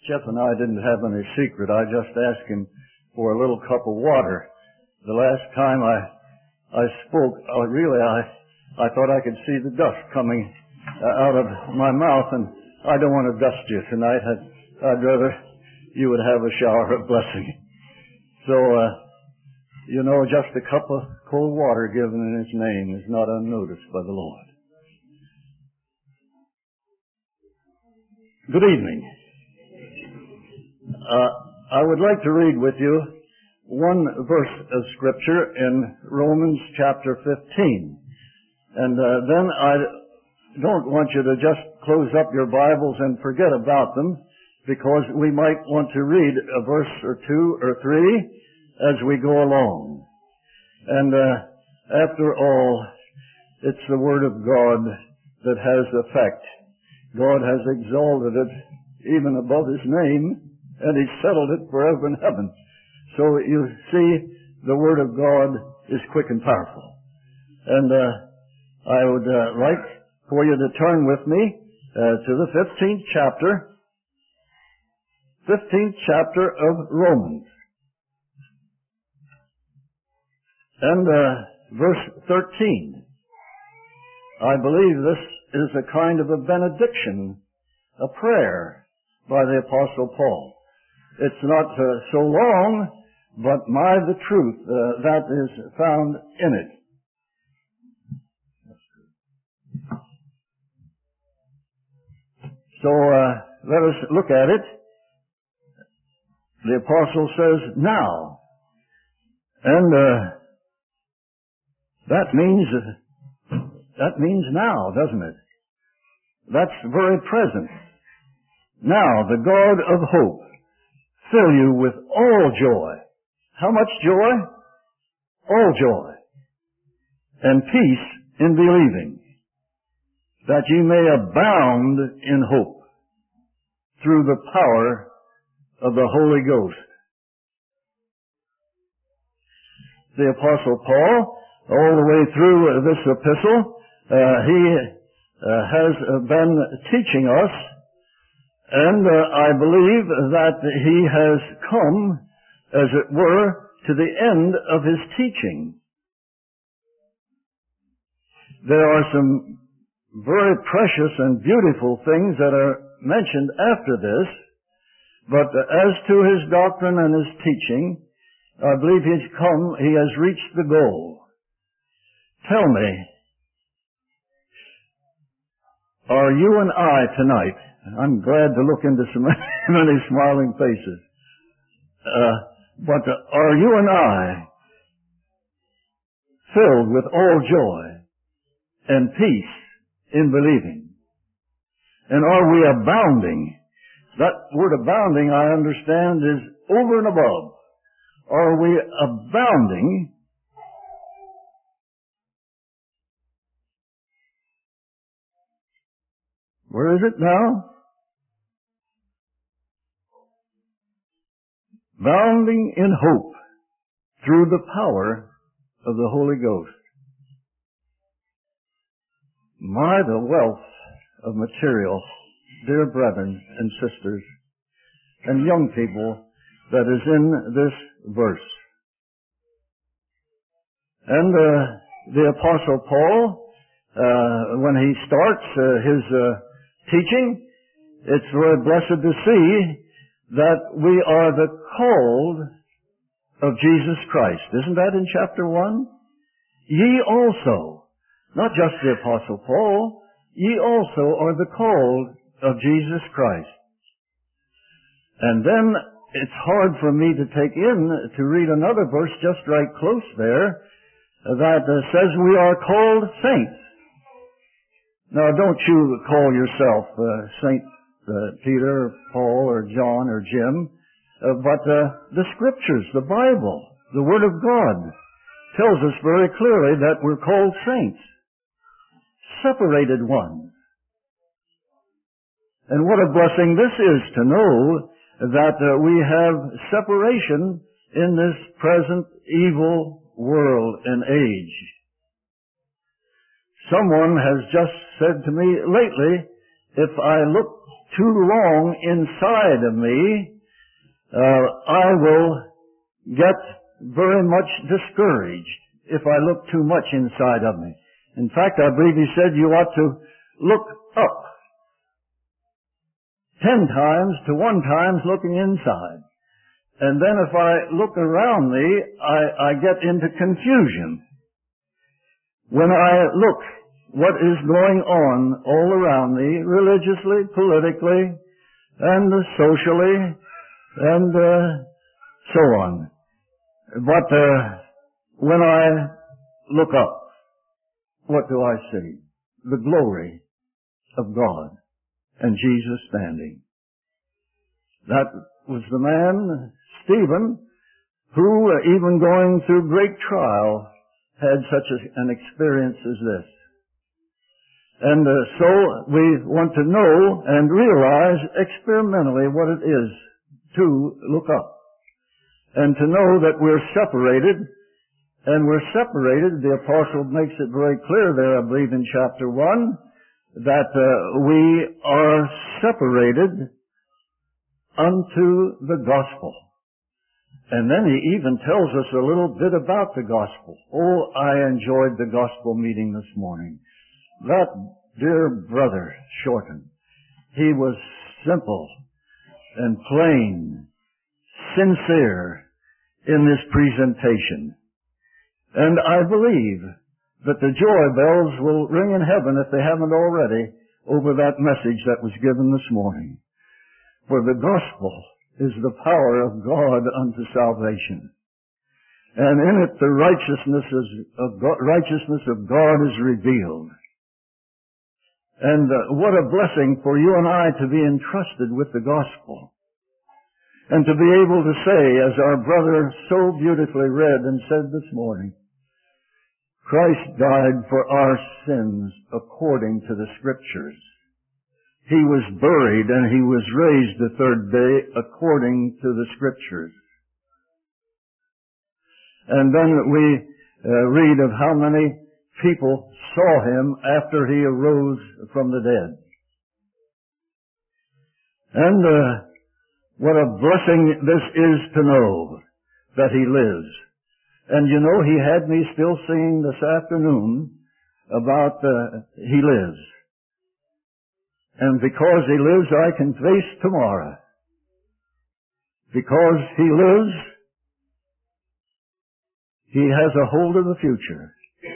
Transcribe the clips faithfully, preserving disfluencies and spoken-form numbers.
Jeff and I didn't have any secret. I just asked him for a little cup of water. The last time I I spoke, uh, really, I I thought I could see the dust coming uh, out of my mouth, and I don't want to dust you tonight. I'd, I'd rather you would have a shower of blessing. So, uh, you know, just a cup of cold water given in His name is not unnoticed by the Lord. Good evening. Uh, I would like to read with you one verse of Scripture in Romans chapter fifteen. And uh, then I don't want you to just close up your Bibles and forget about them, because we might want to read a verse or two or three as we go along. And uh, after all, it's the Word of God that has effect. God has exalted it even above His name, and He's settled it forever in heaven. So you see, the Word of God is quick and powerful. And uh, I would uh, like for you to turn with me uh, to the fifteenth chapter, fifteenth chapter of Romans. And uh, verse thirteen. I believe this is a kind of a benediction, a prayer by the Apostle Paul. It's not uh, so long, but my the truth uh, that is found in it. So uh, let us look at it. The Apostle says, now. And uh, that means uh, that means now, doesn't it? That's very present. Now, the God of hope fill you with all joy. How much joy? All joy. And peace in believing, that ye may abound in hope through the power of the Holy Ghost. The Apostle Paul, all the way through this epistle, uh, he uh, has been teaching us, and uh, I believe that he has come, as it were, to the end of his teaching. There are some very precious and beautiful things that are mentioned after this, but as to his doctrine and his teaching, I believe he's come, he has reached the goal. Tell me, are you and I tonight, I'm glad to look into so many smiling faces, uh, but are you and I filled with all joy and peace in believing? And are we abounding? That word abounding, I understand, is over and above. Are we abounding Where is it now? Bounding in hope through the power of the Holy Ghost. My, the wealth of material, dear brethren and sisters, and young people, that is in this verse. And uh, the Apostle Paul, uh, when he starts uh, his uh, teaching, it's very blessed to see that we are the called of Jesus Christ. Isn't that in chapter one? Ye also, not just the Apostle Paul, ye also are the called of Jesus Christ. And then it's hard for me to take in to read another verse just right close there that uh, says we are called saints. Now, don't you call yourself uh, Saint uh, Peter, or Paul, or John, or Jim, uh, but uh, the Scriptures, the Bible, the Word of God, tells us very clearly that we're called saints, separated ones. And what a blessing this is to know that uh, we have separation in this present evil world and age. Someone has just said to me lately, if I look too long inside of me, uh, I will get very much discouraged if I look too much inside of me. In fact, I believe he said you ought to look up. Ten times to one times looking inside. And then if I look around me, I, I get into confusion. When I look what is going on all around me, religiously, politically, and socially, and uh, so on. But uh, when I look up, what do I see? The glory of God and Jesus standing. That was the man, Stephen, who, uh, even going through great trial, had such a, an experience as this. And uh, so we want to know and realize experimentally what it is to look up. And to know that we're separated, and we're separated, the apostle makes it very clear there, I believe in chapter one, that uh, we are separated unto the gospel. And then he even tells us a little bit about the gospel. Oh, I enjoyed the gospel meeting this morning. That dear brother, Shorten, he was simple and plain, sincere in this presentation. And I believe that the joy bells will ring in heaven, if they haven't already, over that message that was given this morning. For the gospel is the power of God unto salvation. And in it the righteousness of God, righteousness of God is revealed. And uh, what a blessing for you and I to be entrusted with the gospel. And to be able to say, as our brother so beautifully read and said this morning, Christ died for our sins according to the Scriptures. He was buried and he was raised the third day according to the Scriptures. And then we uh, read of how many people saw him after he arose from the dead. And uh, what a blessing this is to know that he lives. And you know, he had me still singing this afternoon about uh, he lives. And because he lives, I can face tomorrow. Because he lives, he has a hold of the future.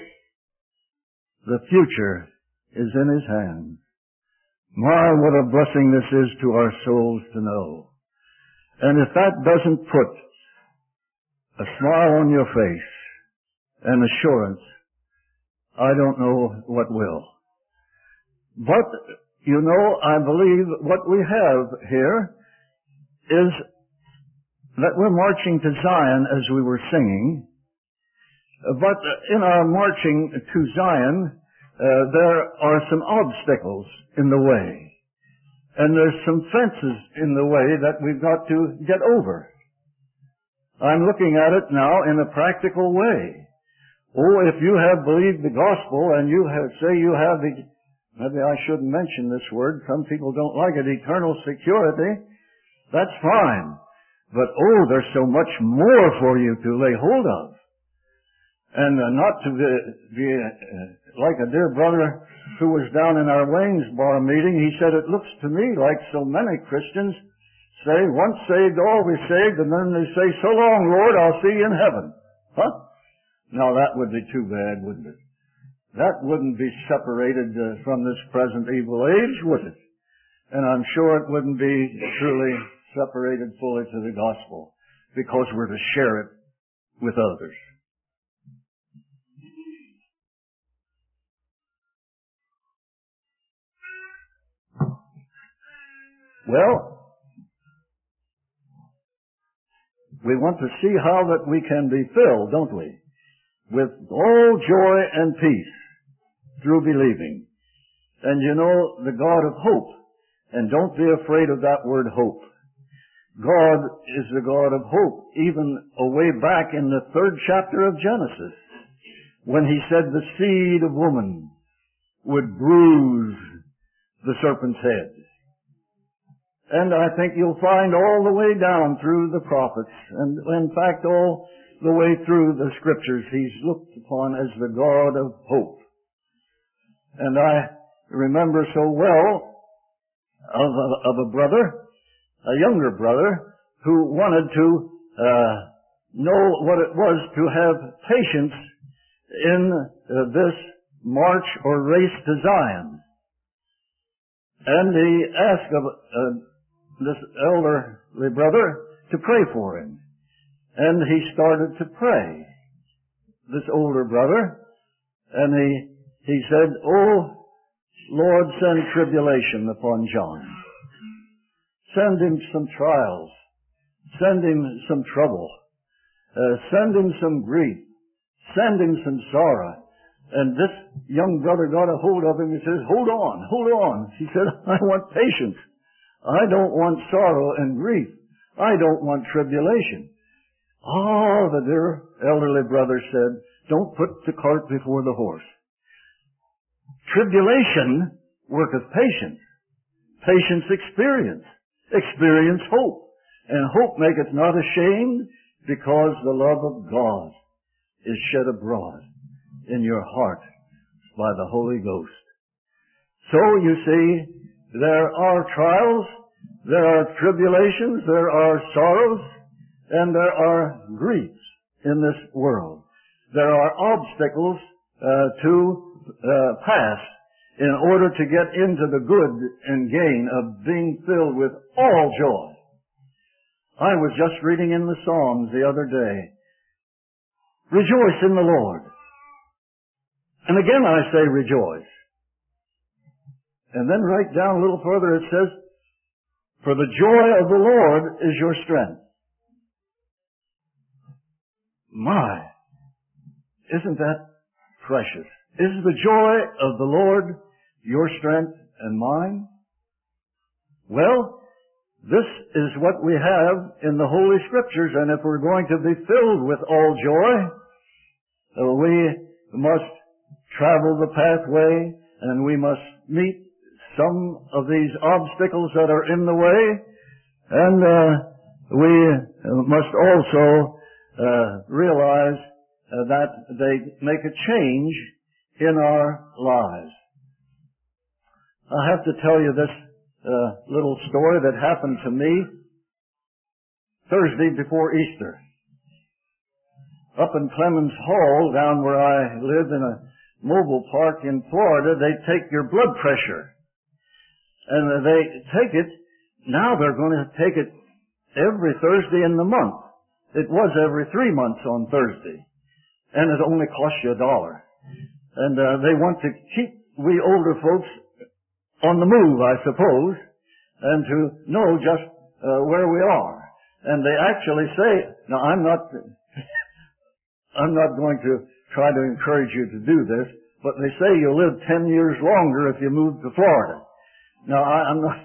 The future is in his hands. My, what a blessing this is to our souls to know. And if that doesn't put a smile on your face and assurance, I don't know what will. But, you know, I believe what we have here is that we're marching to Zion as we were singing. But in our marching to Zion, uh, there are some obstacles in the way. And there's some fences in the way that we've got to get over. I'm looking at it now in a practical way. Oh, if you have believed the gospel and you have, say you have the, maybe I shouldn't mention this word, some people don't like it, eternal security, that's fine. But oh, there's so much more for you to lay hold of. And uh, not to be, be uh, like a dear brother who was down in our Waynesboro meeting, he said, it looks to me like so many Christians say, once saved, always saved, and then they say, so long, Lord, I'll see you in heaven. Huh? Now that would be too bad, wouldn't it? That wouldn't be separated uh, from this present evil age, would it? And I'm sure it wouldn't be truly separated fully to the gospel, because we're to share it with others. Well, we want to see how that we can be filled, don't we? With all joy and peace through believing. And you know, the God of hope. And don't be afraid of that word hope. God is the God of hope, even way back in the third chapter of Genesis, when he said the seed of woman would bruise the serpent's head. And I think you'll find all the way down through the prophets, and in fact all the way through the scriptures, he's looked upon as the God of hope. And I remember so well of a, of a brother, a younger brother, who wanted to uh, know what it was to have patience in uh, this march or race to Zion. And he asked of uh, this elderly brother to pray for him. And he started to pray, this older brother, and he, he said, "Oh, Lord, send tribulation upon John. Send him some trials. Send him some trouble. Uh, send him some grief. Send him some sorrow." And this young brother got a hold of him and says, "Hold on, hold on." He said, "I want patience. I don't want sorrow and grief. I don't want tribulation." Oh, the dear elderly brother said, "Don't put the cart before the horse. Tribulation worketh patience. Patience experience. Experience hope. And hope maketh not ashamed, because the love of God is shed abroad in your heart by the Holy Ghost." So you see, there are trials, there are tribulations, there are sorrows, and there are griefs in this world. There are obstacles uh, to uh, pass in order to get into the good and gain of being filled with all joy. I was just reading in the Psalms the other day, "Rejoice in the Lord." And again I say rejoice. And then right down a little further it says, "For the joy of the Lord is your strength." My, isn't that precious? Is the joy of the Lord your strength and mine? Well, this is what we have in the Holy Scriptures, and if we're going to be filled with all joy, uh, we must travel the pathway, and we must meet some of these obstacles that are in the way, and uh, we must also uh, realize uh, that they make a change in our lives. I have to tell you this uh, little story that happened to me Thursday before Easter. Up in Clemens Hall, down where I live in a mobile park in Florida, they take your blood pressure. And they take it, now they're going to take it every Thursday in the month. It was every three months on Thursday. And it only costs you a dollar. And uh, they want to keep we older folks on the move, I suppose, and to know just uh, where we are. And they actually say, now I'm not, I'm not going to try to encourage you to do this, but they say you'll live ten years longer if you move to Florida. Now I, I'm not,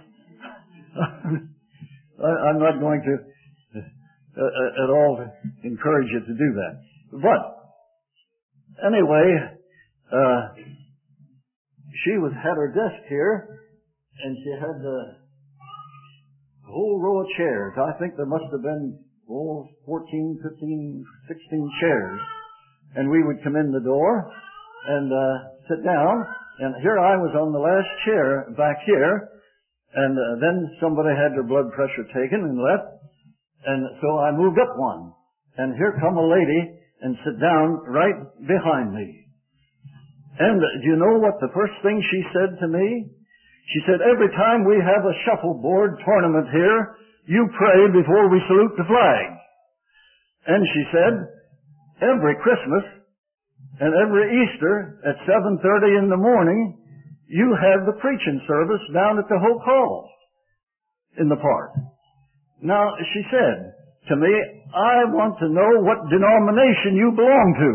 I'm not going to uh, at all encourage you to do that. But anyway, uh, she was had her desk here, and she had the whole row of chairs. I think there must have been oh, fourteen, fifteen, sixteen chairs. And we would come in the door and uh, sit down. And here I was on the last chair back here. And uh, then somebody had their blood pressure taken and left. And so I moved up one. And here come a lady and sit down right behind me. And uh, do you know what the first thing she said to me? She said, "Every time we have a shuffleboard tournament here, you pray before we salute the flag." And she said, "Every Christmas and every Easter at seven thirty in the morning, you have the preaching service down at the Hoke Hall in the park." Now, she said to me, "I want to know what denomination you belong to."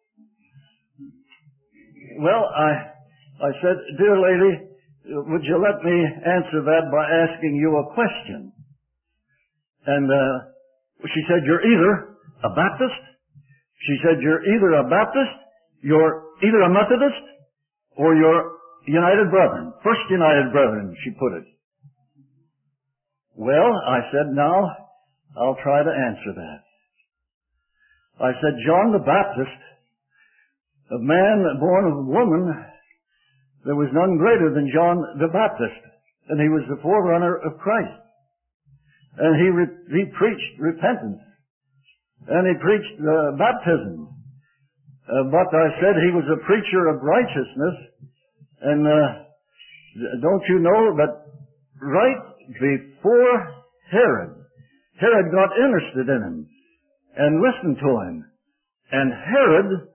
Well, I, I said, "Dear lady, would you let me answer that by asking you a question?" And uh, she said, "You're either a Baptist," she said, "you're either a Baptist, you're either a Methodist, or you're United Brethren. First United Brethren," she put it. Well, I said, now I'll try to answer that. I said, John the Baptist, a man born of a woman, there was none greater than John the Baptist, and he was the forerunner of Christ. And he re- he preached repentance, and he preached uh, baptism. Uh, but I said he was a preacher of righteousness, and uh, don't you know that right before Herod, Herod got interested in him and listened to him. And Herod,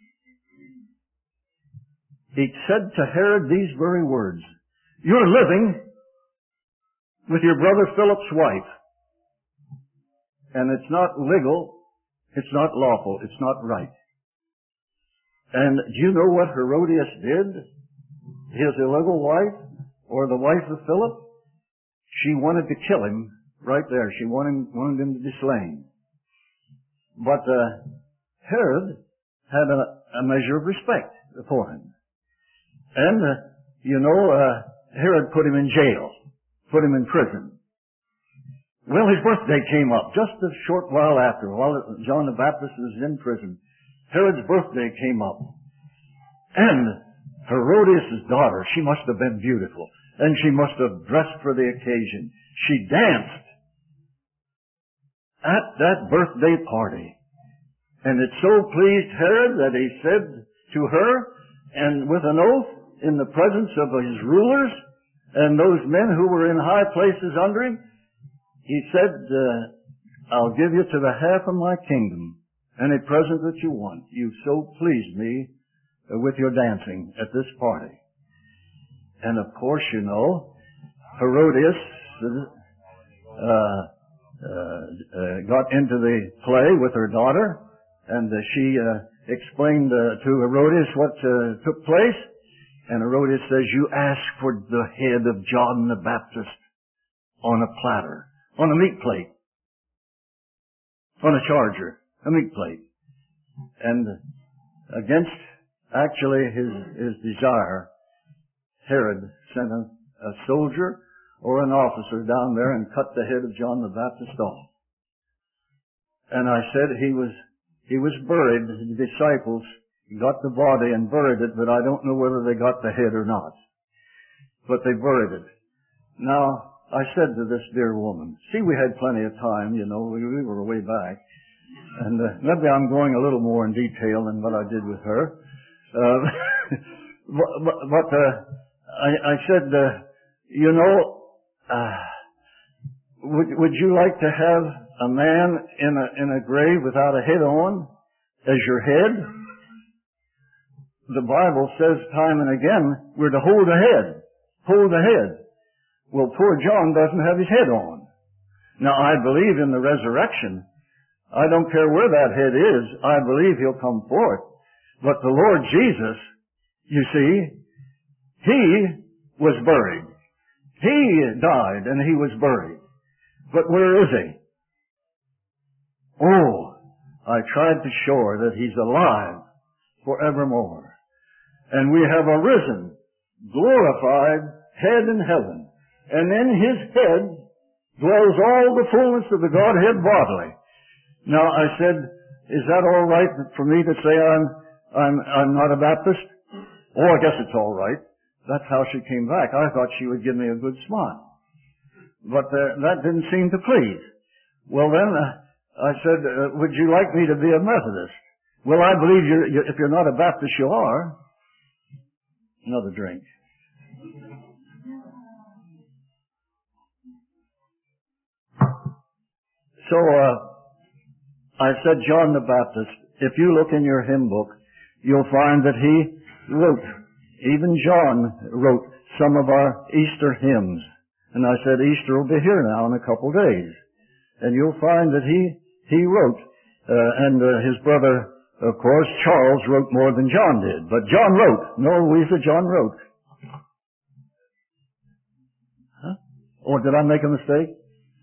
he said to Herod these very words, "You're living with your brother Philip's wife, and it's not legal, it's not lawful, it's not right." And do you know what Herodias did? His illegal wife, or the wife of Philip? She wanted to kill him right there. She wanted, wanted him to be slain. But uh, Herod had a, a measure of respect for him. And, uh, you know, uh, Herod put him in jail, put him in prison. Well, his birthday came up just a short while after, while John the Baptist was in prison. Herod's birthday came up. And Herodias' daughter, she must have been beautiful. And she must have dressed for the occasion. She danced at that birthday party. And it so pleased Herod that he said to her, and with an oath in the presence of his rulers and those men who were in high places under him, he said, uh, I'll give you to the half of my kingdom any present that you want. You've so pleased me uh, with your dancing at this party. And of course, you know, Herodias uh, uh, uh, got into the play with her daughter, and uh, she uh, explained uh, to Herodias what uh, took place. And Herodias says, "You ask for the head of John the Baptist on a platter, on a meat plate, on a charger, a meat plate." And against actually his, his desire, Herod sent a, a soldier or an officer down there and cut the head of John the Baptist off. And I said he was, he was buried. The disciples got the body and buried it, but I don't know whether they got the head or not. But they buried it. Now, I said to this dear woman, see, we had plenty of time, you know, we, we were way back. And uh, maybe I'm going a little more in detail than what I did with her. Uh, but but uh, I, I said, uh, you know, uh, would, would you like to have a man in a, in a grave without a head on as your head? The Bible says time and again, we're to hold the head. Hold the head. Well, poor John doesn't have his head on. Now, I believe in the resurrection. I don't care where that head is. I believe he'll come forth. But the Lord Jesus, you see, he was buried. He died and he was buried. But where is he? Oh, I tried to show her that he's alive forevermore. And we have a risen, glorified head in heaven. And in his head dwells all the fullness of the Godhead bodily. Now, I said, is that all right for me to say I'm, I'm, I'm not a Baptist? Oh, I guess it's all right. That's how she came back. I thought she would give me a good smile. But uh, that didn't seem to please. Well, then, uh, I said, uh, would you like me to be a Methodist? Well, I believe you're, you, if you're not a Baptist, you are. Another drink. So, uh, I said, John the Baptist, if you look in your hymn book, you'll find that he wrote, even John wrote some of our Easter hymns. And I said, Easter will be here now in a couple days. And you'll find that he, he wrote, uh, and uh, his brother, of course, Charles wrote more than John did. But John wrote. No, Louisa, John wrote. Huh? Or did I make a mistake?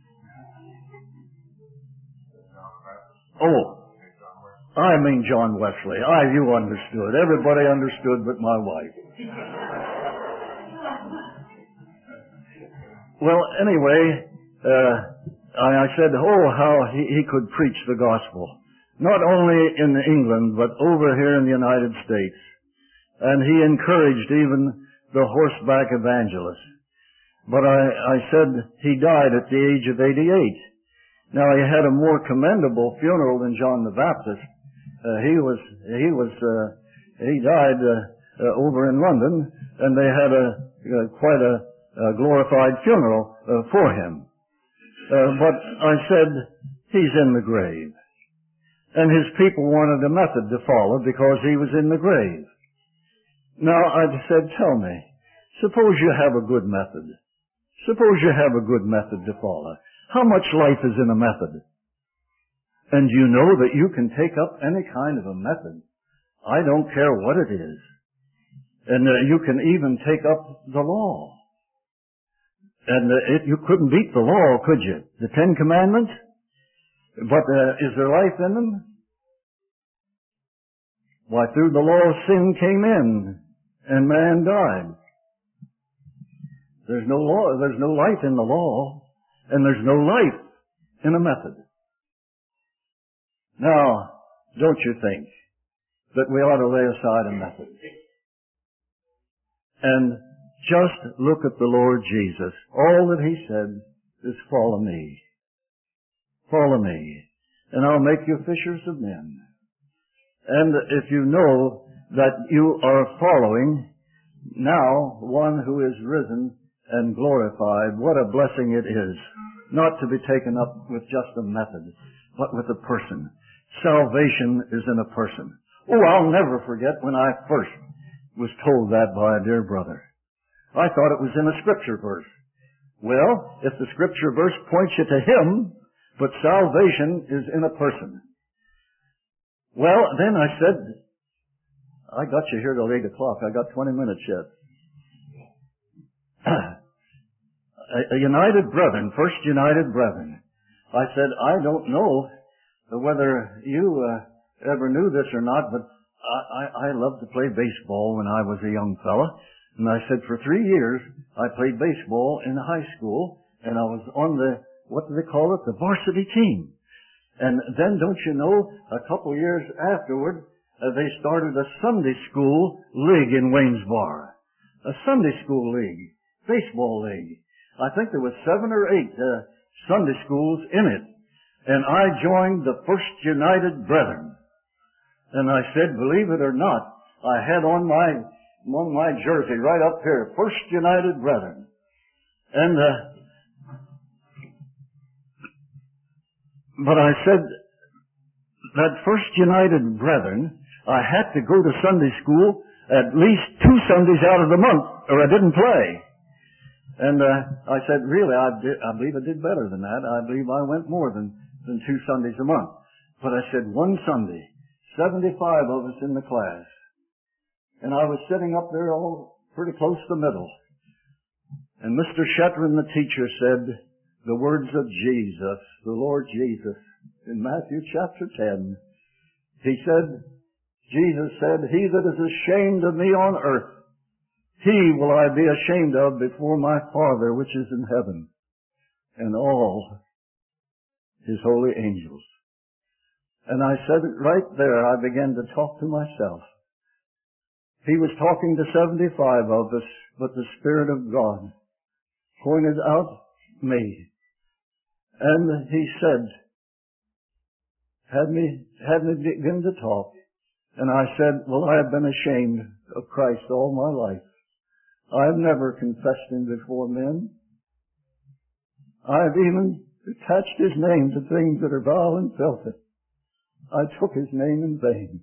Oh, I mean John Wesley. Ah, you understood. Everybody understood but my wife. Well, anyway, uh, I, I said, oh, how he, he could preach the gospel. Not only in England, but over here in the United States. And he encouraged even the horseback evangelists. But I, I said he died at the age of eighty-eight. Now, he had a more commendable funeral than John the Baptist. Uh, he was, he was, uh, he died uh, uh, over in London, and they had a uh, quite a, a glorified funeral uh, for him. Uh, but I said, he's in the grave. And his people wanted a method to follow because he was in the grave. Now, I said, tell me, suppose you have a good method. Suppose you have a good method to follow. How much life is in a method? And you know that you can take up any kind of a method. I don't care what it is. And uh, you can even take up the law. And uh, it, you couldn't beat the law, could you? The Ten Commandments? But uh, is there life in them? Why, through the law sin came in, and man died. There's no law, there's no life in the law, and there's no life in a method. Now, don't you think that we ought to lay aside a method and just look at the Lord Jesus? All that he said is follow me. Follow me, and I'll make you fishers of men. And if you know that you are following now one who is risen and glorified, what a blessing it is not to be taken up with just a method, but with a person. Salvation is in a person. Oh, I'll never forget when I first was told that by a dear brother. I thought it was in a scripture verse. Well, if the scripture verse points you to him, but salvation is in a person. Well, then I said, I got you here till eight o'clock. I got twenty minutes yet. a, a United Brethren, First United Brethren. I said, I don't know whether you uh, ever knew this or not, but I, I, I loved to play baseball when I was a young fella. And I said, for three years, I played baseball in high school, and I was on the, what do they call it, the varsity team. And then, don't you know, a couple years afterward, uh, they started a Sunday school league in Waynesboro. A Sunday school league, baseball league. I think there was seven or eight uh, Sunday schools in it. And I joined the First United Brethren. And I said, believe it or not, I had on my, on my jersey right up here, First United Brethren. And, uh, but I said, that First United Brethren, I had to go to Sunday school at least two Sundays out of the month, or I didn't play. And uh, I said, really, I, did, I believe I did better than that. I believe I went more than, than two Sundays a month. But I said, one Sunday, seventy-five of us in the class. And I was sitting up there all pretty close to the middle. And Mister Shetron, the teacher, said the words of Jesus, the Lord Jesus, in Matthew chapter ten. He said, Jesus said, he that is ashamed of me on earth, he will I be ashamed of before my Father which is in heaven, and all his holy angels. And I said it right there. I began to talk to myself. He was talking to seventy-five of us, but the Spirit of God pointed out me. And he said, had me, had me begin to talk. And I said, well, I have been ashamed of Christ all my life. I've never confessed him before men. I've even attached his name to things that are vile and filthy. I took his name in vain.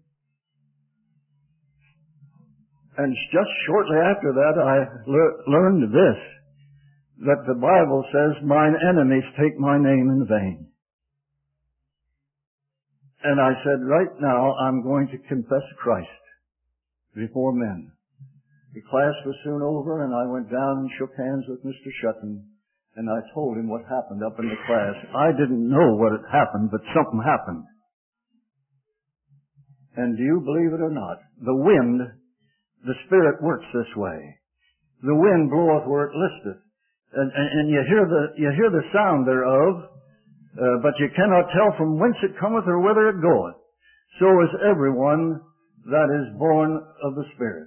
And just shortly after that, I le- learned this, that the Bible says, mine enemies take my name in vain. And I said, right now, I'm going to confess Christ before men. The class was soon over, and I went down and shook hands with Mister Shetron, and I told him what happened up in the class. I didn't know what had happened, but something happened. And do you believe it or not, the wind, the Spirit works this way. The wind bloweth where it listeth, and, and, and you hear the you hear the sound thereof, uh, but you cannot tell from whence it cometh or whither it goeth. So is everyone that is born of the Spirit.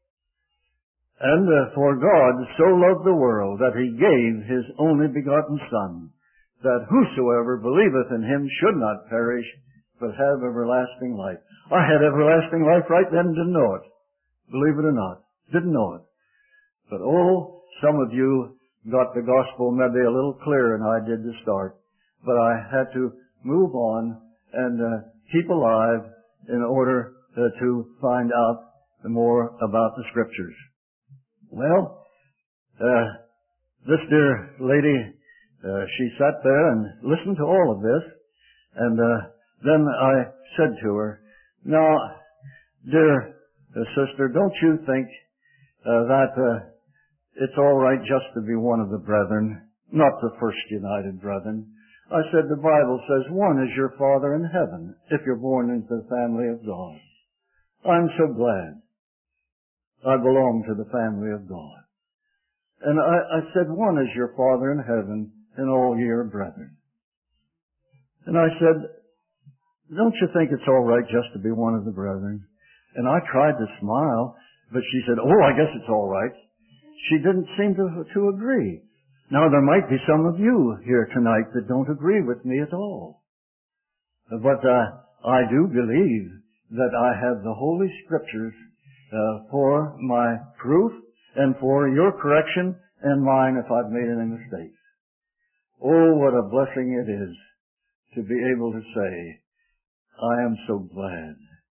And uh, for God so loved the world that he gave his only begotten Son, that whosoever believeth in him should not perish, but have everlasting life. I had everlasting life right then, didn't know it. Believe it or not. Didn't know it. But oh, some of you got the gospel maybe a little clearer than I did to start. But I had to move on and uh, keep alive in order uh, to find out more about the Scriptures. Well, uh, this dear lady, uh, she sat there and listened to all of this, and uh, then I said to her, now, dear uh, sister, don't you think uh, that uh, it's all right just to be one of the brethren, not the First United Brethren? I said, the Bible says one is your Father in heaven if you're born into the family of God. I'm so glad I belong to the family of God. And I, I said, one is your Father in heaven, and all ye are brethren. And I said, don't you think it's all right just to be one of the brethren? And I tried to smile, but she said, oh, I guess it's all right. She didn't seem to, to agree. Now, there might be some of you here tonight that don't agree with me at all. But uh, I do believe that I have the Holy Scriptures Uh, for my proof and for your correction and mine if I've made any mistakes. Oh, what a blessing it is to be able to say, I am so glad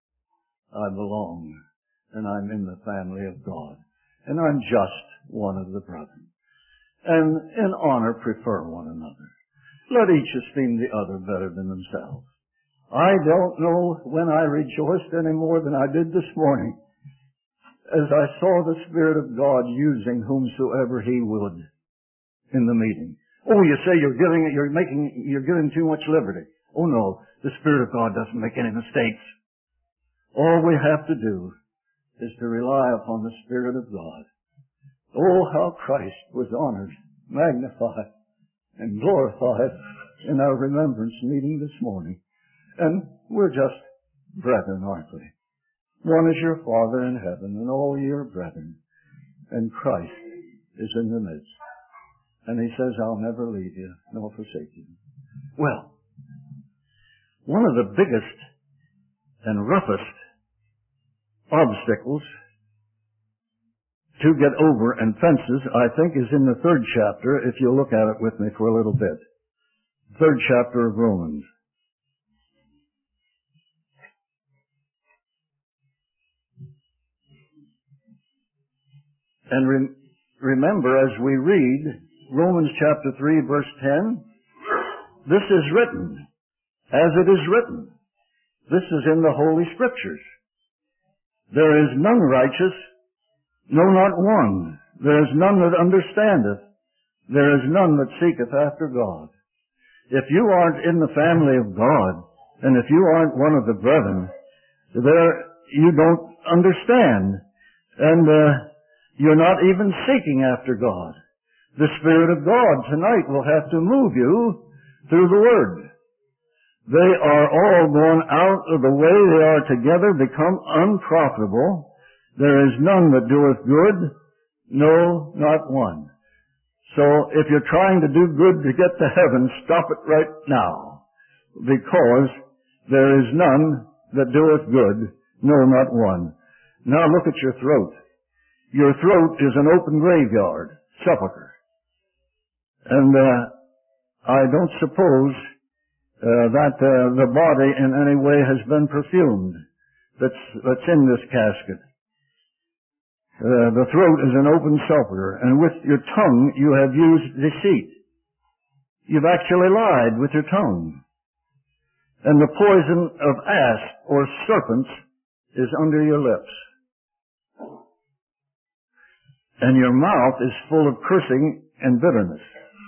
I belong and I'm in the family of God and I'm just one of the brethren. And in honor prefer one another. Let each esteem the other better than themselves. I don't know when I rejoiced any more than I did this morning, as I saw the Spirit of God using whomsoever He would in the meeting. Oh, you say you're giving, you're making, you're giving too much liberty. Oh no, the Spirit of God doesn't make any mistakes. All we have to do is to rely upon the Spirit of God. Oh, how Christ was honored, magnified, and glorified in our remembrance meeting this morning. And we're just brethren, aren't we? One is your Father in heaven, and all ye are brethren. And Christ is in the midst. And He says, I'll never leave you, nor forsake you. Well, one of the biggest and roughest obstacles to get over and fences, I think, is in the third chapter, if you'll look at it with me for a little bit. Third chapter of Romans. And re- remember, as we read Romans chapter three, verse ten, this is written, as it is written. This is in the Holy Scriptures. There is none righteous, no, not one. There is none that understandeth. There is none that seeketh after God. If you aren't in the family of God, and if you aren't one of the brethren, there you don't understand. And uh, you're not even seeking after God. The Spirit of God tonight will have to move you through the Word. They are all gone out of the way. They are together become unprofitable. There is none that doeth good, no, not one. So if you're trying to do good to get to heaven, stop it right now. Because there is none that doeth good, no, not one. Now look at your throat. Your throat is an open graveyard, sepulcher. And uh, I don't suppose uh, that uh, the body in any way has been perfumed that's, that's in this casket. Uh, the throat is an open sepulcher, and with your tongue you have used deceit. You've actually lied with your tongue. And the poison of asp or serpents is under your lips. And your mouth is full of cursing and bitterness.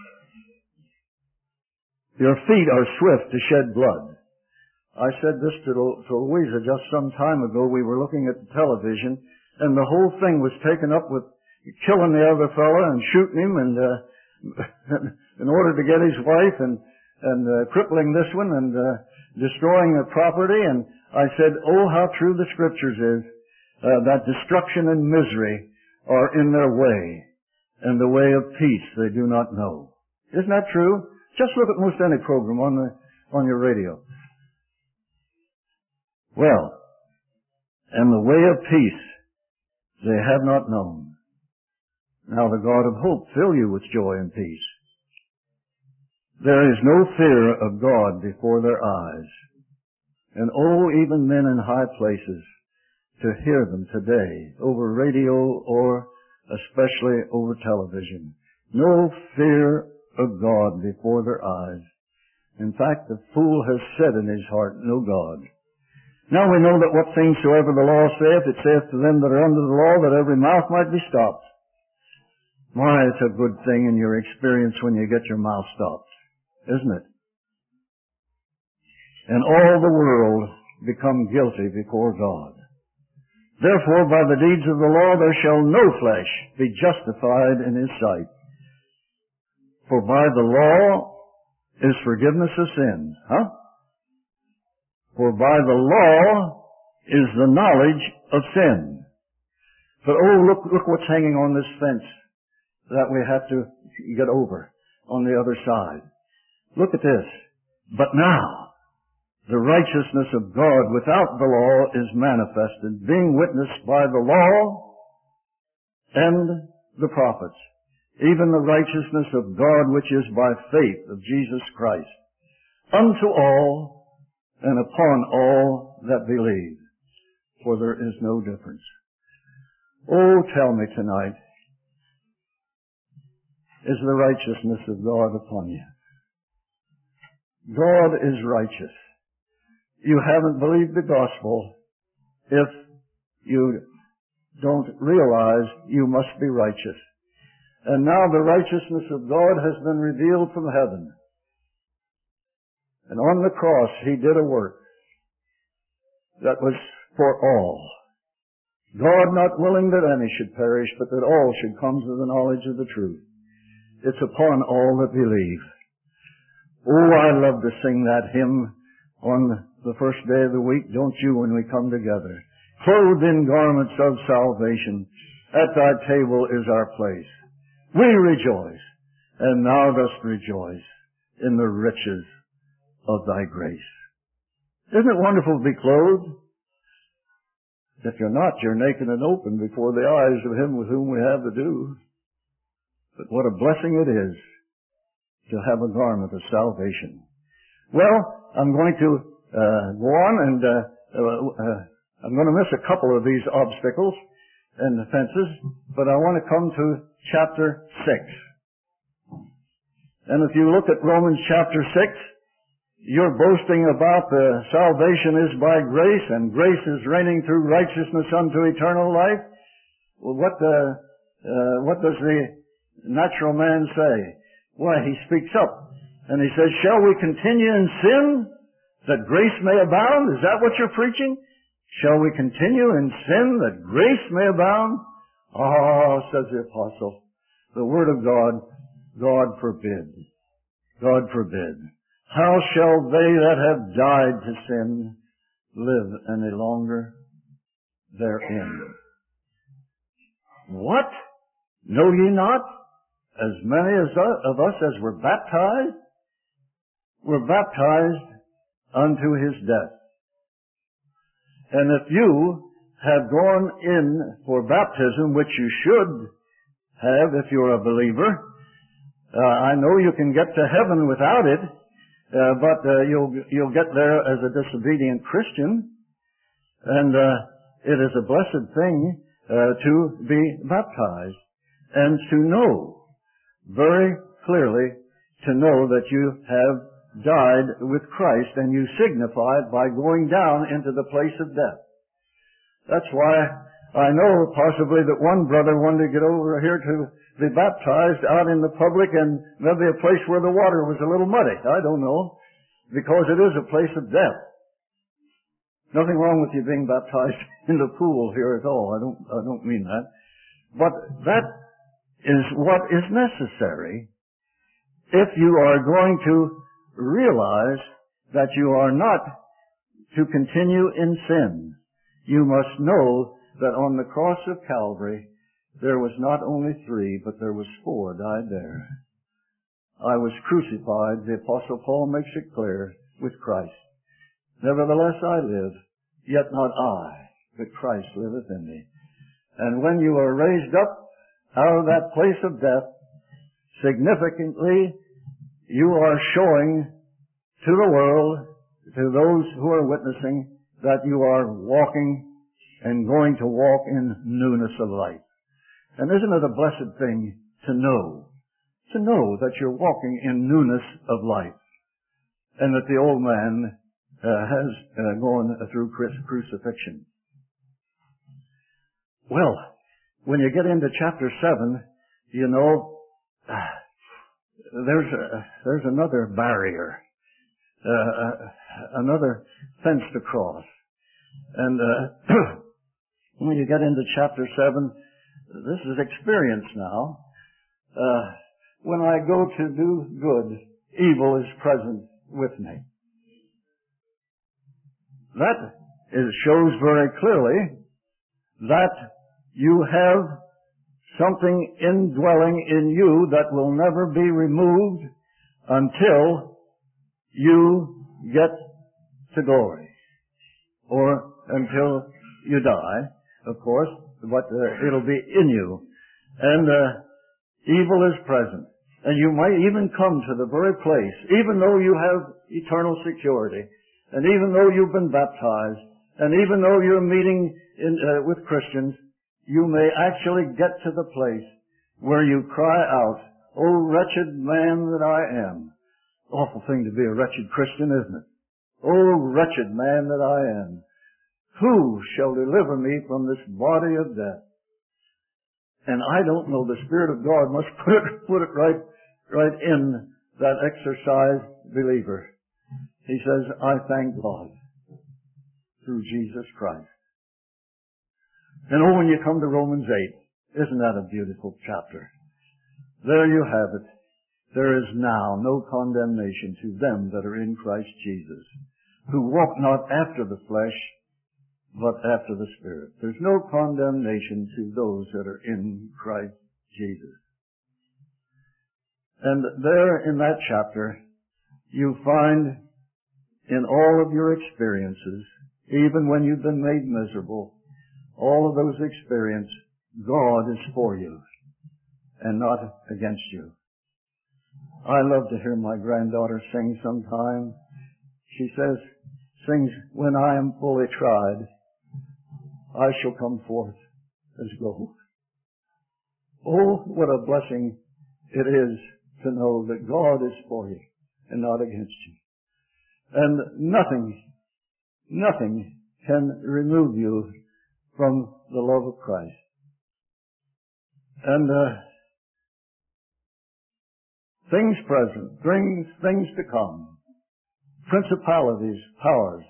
Your feet are swift to shed blood. I said this to, to Louisa just some time ago. We were looking at the television, and the whole thing was taken up with killing the other fellow and shooting him, and uh, in order to get his wife and, and uh, crippling this one and uh, destroying the property. And I said, oh, how true the Scriptures is, uh, that destruction and misery are in their way, and the way of peace they do not know. Isn't that true? Just look at most any program on the on your radio. Well, and the way of peace they have not known. Now the God of hope fill you with joy and peace. There is no fear of God before their eyes. And oh, even men in high places, to hear them today over radio or especially over television. No fear of God before their eyes. In fact, the fool has said in his heart, no God. Now we know that what things soever the law saith, it saith to them that are under the law, that every mouth might be stopped. My, it's a good thing in your experience when you get your mouth stopped, isn't it? And all the world become guilty before God. Therefore, by the deeds of the law there shall no flesh be justified in his sight. For by the law is forgiveness of sins. Huh? For by the law is the knowledge of sin. But oh, look, look what's hanging on this fence that we have to get over on the other side. Look at this. But now, the righteousness of God without the law is manifested, being witnessed by the law and the prophets, even the righteousness of God which is by faith of Jesus Christ, unto all and upon all that believe, for there is no difference. Oh, tell me tonight, is the righteousness of God upon you? God is righteous. You haven't believed the gospel if you don't realize you must be righteous. And now the righteousness of God has been revealed from heaven. And on the cross He did a work that was for all. God not willing that any should perish, but that all should come to the knowledge of the truth. It's upon all that believe. Oh, I love to sing that hymn on the first day of the week, don't you, when we come together. Clothed in garments of salvation, at thy table is our place. We rejoice, and thou dost rejoice in the riches of thy grace. Isn't it wonderful to be clothed? If you're not, you're naked and open before the eyes of Him with whom we have to do. But what a blessing it is to have a garment of salvation. Well, I'm going to uh, go on, and uh, uh, I'm going to miss a couple of these obstacles and fences, but I want to come to chapter six. And if you look at Romans chapter six, you're boasting about the salvation is by grace, and grace is reigning through righteousness unto eternal life. Well, what uh, uh, what does the natural man say? Why, he speaks up and he says, shall we continue in sin that grace may abound? Is that what you're preaching? Shall we continue in sin that grace may abound? Oh, says the apostle, the word of God, God forbid. God forbid. How shall they that have died to sin live any longer therein? What? Know ye not, as many as of us as were baptized, were baptized unto His death? And if you have gone in for baptism, which you should have if you're a believer, uh, I know you can get to heaven without it, uh, but uh, you'll you'll get there as a disobedient Christian, and uh, it is a blessed thing uh, to be baptized and to know very clearly, to know that you have died with Christ, and you signify it by going down into the place of death. That's why I know possibly that one brother wanted to get over here to be baptized out in the public, and maybe a place where the water was a little muddy. I don't know, because it is a place of death. Nothing wrong with you being baptized in the pool here at all. I don't, I don't mean that. But that is what is necessary if you are going to realize that you are not to continue in sin, you must know that on the cross of Calvary, there was not only three, but there was four died there. I was crucified, the Apostle Paul makes it clear, with Christ. Nevertheless I live, yet not I, but Christ liveth in me. And when you are raised up out of that place of death, significantly, you are showing to the world, to those who are witnessing, that you are walking and going to walk in newness of life. And isn't it a blessed thing to know, to know that you're walking in newness of life, and that the old man uh, has uh, gone through crucifixion? Well, when you get into chapter seven, you know, there's a, there's another barrier, uh, another fence to cross. And uh, when you get into chapter seven, this is experience now. Uh, when I go to do good, evil is present with me. That is, shows very clearly that you have something indwelling in you that will never be removed until you get to glory, or until you die, of course, but uh, it'll be in you. And uh, evil is present. And you might even come to the very place, even though you have eternal security, and even though you've been baptized, and even though you're meeting in, uh, with Christians, you may actually get to the place where you cry out, "Oh, wretched man that I am." Awful thing to be a wretched Christian, isn't it? "Oh, wretched man that I am. Who shall deliver me from this body of death?" And I don't know, the Spirit of God must put it, put it right, right in that exercised believer. He says, "I thank God through Jesus Christ." And oh, when you come to Romans eight, isn't that a beautiful chapter? There you have it. There is now no condemnation to them that are in Christ Jesus, who walk not after the flesh, but after the Spirit. There's no condemnation to those that are in Christ Jesus. And there in that chapter, you find in all of your experiences, even when you've been made miserable, all of those experiences, God is for you and not against you. I love to hear my granddaughter sing sometime. She says, sings, "When I am fully tried, I shall come forth as gold." Oh, what a blessing it is to know that God is for you and not against you. And nothing, nothing can remove you from the love of Christ. And uh, things present, things, things to come, principalities, powers.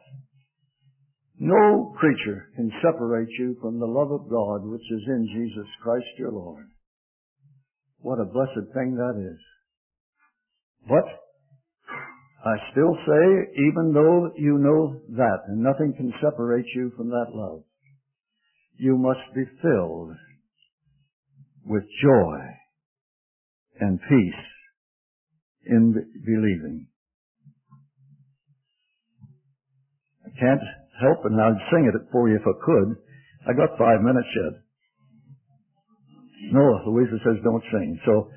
No creature can separate you from the love of God which is in Jesus Christ your Lord. What a blessed thing that is. But I still say, even though you know that, and nothing can separate you from that love, you must be filled with joy and peace in believing. I can't help it, and I'd sing it for you if I could. I got five minutes yet. No, Louisa says don't sing. So,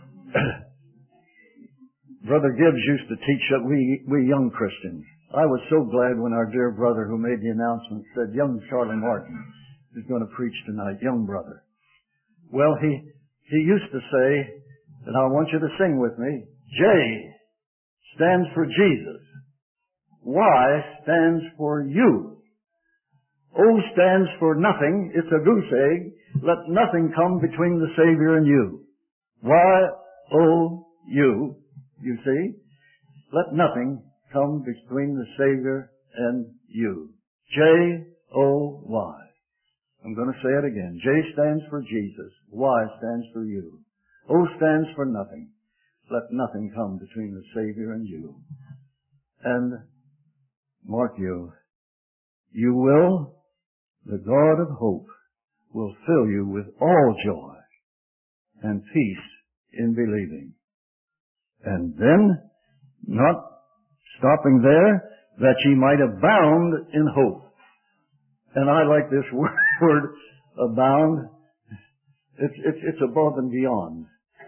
Brother Gibbs used to teach that we, we young Christians. I was so glad when our dear brother who made the announcement said, "Young Charlie Martin is going to preach tonight, young brother." Well, he, he used to say, and I want you to sing with me, J stands for Jesus. Y stands for you. O stands for nothing. It's a goose egg. Let nothing come between the Savior and you. Y O U. You see? Let nothing come between the Savior and you. J O Y. I'm going to say it again. J stands for Jesus. Y stands for you. O stands for nothing. let nothing come between the Savior and you. And mark you, you will, the God of hope, will fill you with all joy and peace in believing. And then, not stopping there, that ye might abound in hope. And I like this word, abound. It's, it's, it's above and beyond.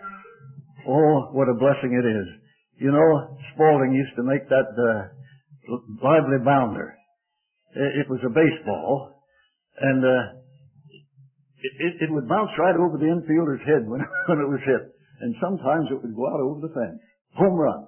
Oh, what a blessing it is. You know, Spaulding used to make that uh, lively bounder. It, it was a baseball, and uh, it, it, it would bounce right over the infielder's head when, when it was hit. And sometimes it would go out over the fence. Home run.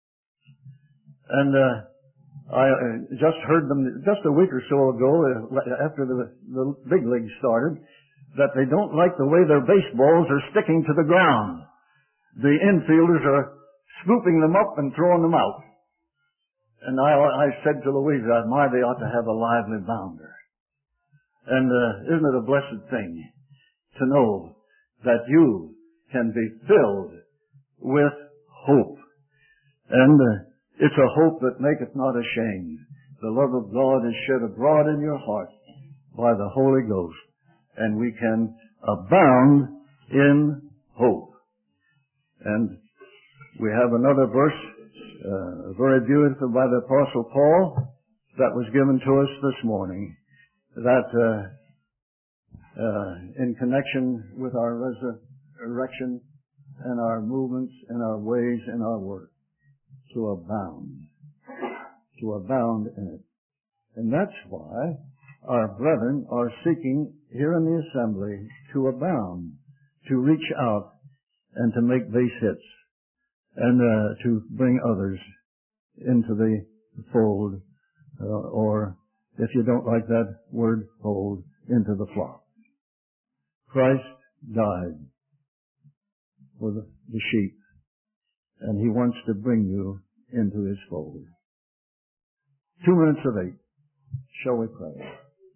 And uh, I uh, just heard them just a week or so ago, uh, after the, the big leagues started, that they don't like the way their baseballs are sticking to the ground. The infielders are scooping them up and throwing them out. And I, I said to Louisa, my, they ought to have a lively bounder. And uh, isn't it a blessed thing to know that you can be filled with hope? And uh, it's a hope that maketh not ashamed. The love of God is shed abroad in your heart by the Holy Ghost, and we can abound in hope. And we have another verse, uh, very beautiful by the Apostle Paul, that was given to us this morning, that uh, uh, in connection with our resurrection and our movements and our ways and our work, to abound, to abound in it. And that's why our brethren are seeking here in the assembly to abound, to reach out and to make base hits, and uh, to bring others into the fold, uh, or if you don't like that word, fold, into the flock. Christ died for the, the sheep, and He wants to bring you into His fold. Two minutes of eight. Shall we pray?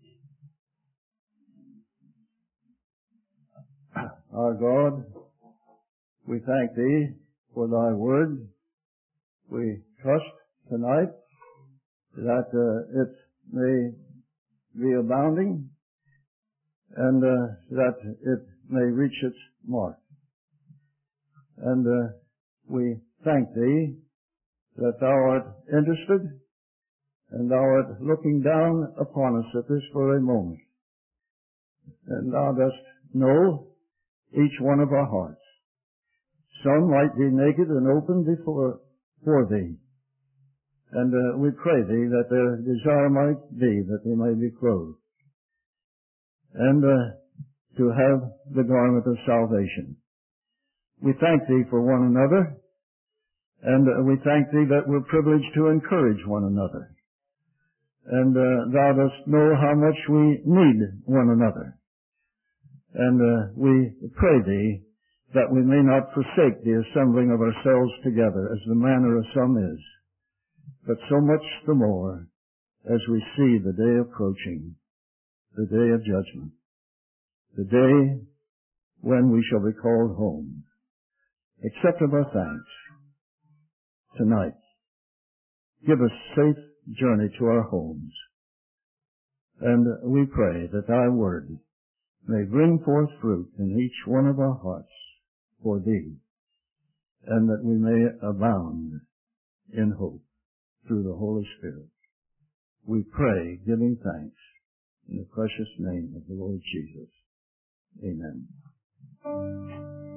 Our God, we thank Thee for Thy word. We trust tonight that uh, it may be abounding and uh, that it may reach its mark. And uh, we thank Thee that Thou art interested and Thou art looking down upon us at this very moment. And Thou dost know each one of our hearts. Some might be naked and open before for Thee. And uh, we pray Thee that their desire might be that they may be clothed. And uh, to have the garment of salvation. We thank Thee for one another. And uh, we thank Thee that we're privileged to encourage one another. And uh, Thou dost know how much we need one another. And uh, we pray Thee that we may not forsake the assembling of ourselves together, as the manner of some is, but so much the more as we see the day approaching, the day of judgment, the day when we shall be called home. Accept of our thanks tonight. Give us safe journey to our homes. And we pray that Thy word may bring forth fruit in each one of our hearts for Thee, and that we may abound in hope through the Holy Spirit. We pray, giving thanks, in the precious name of the Lord Jesus. Amen.